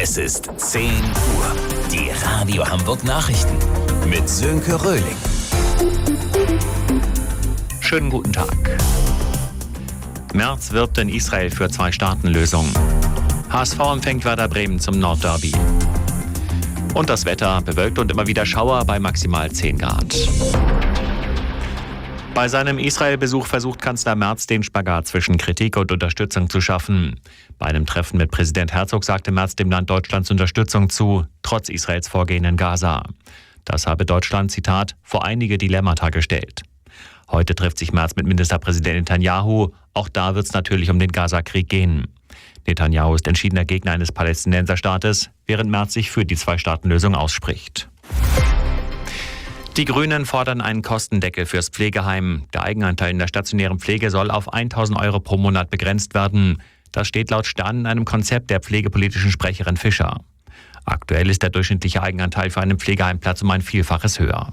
Es ist 10 Uhr. Die Radio Hamburg Nachrichten mit Sönke Röhling. Schönen guten Tag. Merz wirbt in Israel für 2-Staaten-Lösung. HSV empfängt Werder Bremen zum Nordderby. Und das Wetter: bewölkt und immer wieder Schauer bei maximal 10 Grad. Bei seinem Israel-Besuch versucht Kanzler Merz, den Spagat zwischen Kritik und Unterstützung zu schaffen. Bei einem Treffen mit Präsident Herzog sagte Merz dem Land Deutschlands Unterstützung zu, trotz Israels Vorgehen in Gaza. Das habe Deutschland, Zitat, vor einige Dilemmata gestellt. Heute trifft sich Merz mit Ministerpräsident Netanyahu. Auch da wird es natürlich um den Gaza-Krieg gehen. Netanyahu ist entschiedener Gegner eines Palästinenserstaates, während Merz sich für die 2-Staaten-Lösung ausspricht. Die Grünen fordern einen Kostendeckel fürs Pflegeheim. Der Eigenanteil in der stationären Pflege soll auf 1.000 € pro Monat begrenzt werden. Das steht laut Stern in einem Konzept der pflegepolitischen Sprecherin Fischer. Aktuell ist der durchschnittliche Eigenanteil für einen Pflegeheimplatz um ein Vielfaches höher.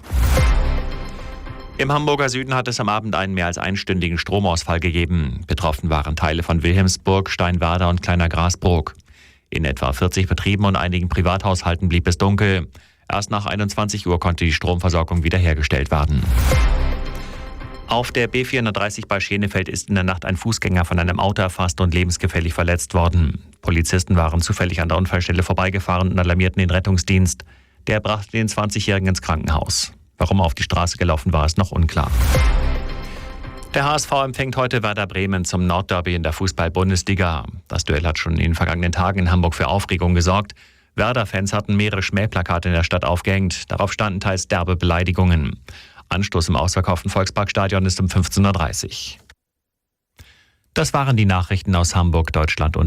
Im Hamburger Süden hat es am Abend einen mehr als einstündigen Stromausfall gegeben. Betroffen waren Teile von Wilhelmsburg, Steinwerder und Kleiner Grasbrook. In etwa 40 Betrieben und einigen Privathaushalten blieb es dunkel. Erst nach 21 Uhr konnte die Stromversorgung wiederhergestellt werden. Auf der B430 bei Schenefeld ist in der Nacht ein Fußgänger von einem Auto erfasst und lebensgefährlich verletzt worden. Polizisten waren zufällig an der Unfallstelle vorbeigefahren und alarmierten den Rettungsdienst. Der brachte den 20-Jährigen ins Krankenhaus. Warum er auf die Straße gelaufen war, ist noch unklar. Der HSV empfängt heute Werder Bremen zum Nordderby in der Fußball-Bundesliga. Das Duell hat schon in den vergangenen Tagen in Hamburg für Aufregung gesorgt. Werder-Fans hatten mehrere Schmähplakate in der Stadt aufgehängt. Darauf standen teils derbe Beleidigungen. Anstoß im ausverkauften Volksparkstadion ist um 15.30 Uhr. Das waren die Nachrichten aus Hamburg, Deutschland und